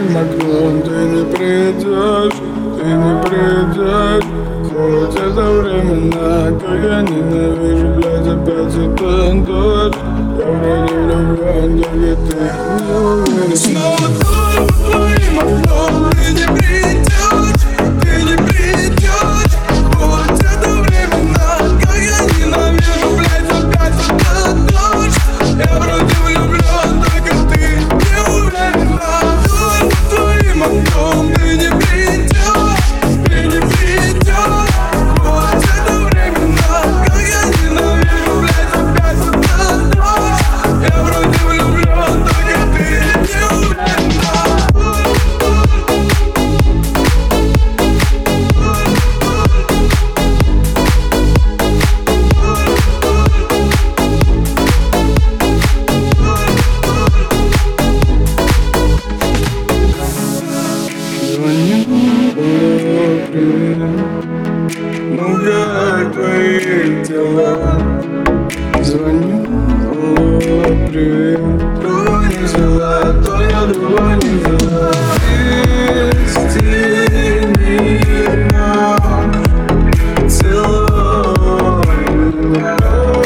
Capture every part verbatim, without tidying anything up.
твоим окном ты не придешь, ты не придешь. Хоть это времена, как я ненавижу, блядь, опять этот дождь. Я вроде влюблен, только ты не уверен. Снова только под твоим окном ты не придешь, ты не придешь. Хоть это времена, как я ненавижу, блядь, опять этот дождь. Я вроде влюблен, только ты не уверена. Только под твоим окном ты не придешь, ты не придешь. Хоть это времена, как я ненавижу, блядь, опять этот дождь. Я вроде влюблен, только ты не уверена. Звоню, о, привет. Ну как твои дела? Звоню, о, привет. Трубу не взяла, то я трубу не взяла. Вести меня, целуй меня.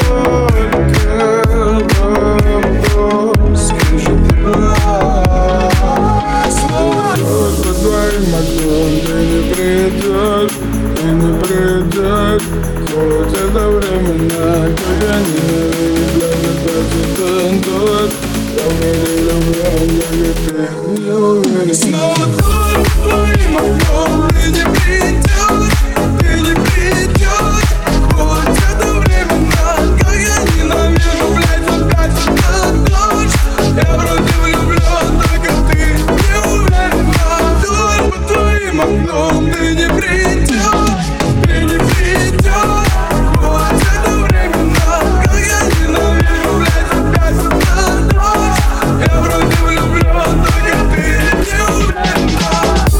Только вопрос, скажи, ты была? Снова дождь под твоим окном ты не придешь, ты не придешь. Хоть это времена, как я ненавижу, блядь, опять этот дождь. Я вроде влюблен, только ты не уверен. Снова только под твоим окном ты не придешь, ты не придешь. Хоть это времена, как я ненавижу, блядь, опять этот дождь. Я вроде влюблен, только ты не уверена. Только под твоим окном ты не придешь, ты не придешь. Хоть это времена, как я ненавижу, блядь, опять этот дождь. Я вроде влюблен, только ты не уверена.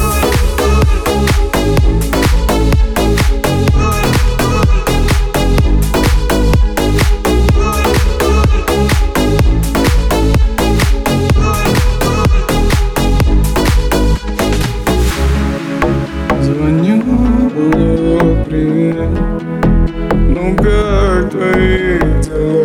Звоню, о, привет. Ну как твои дела?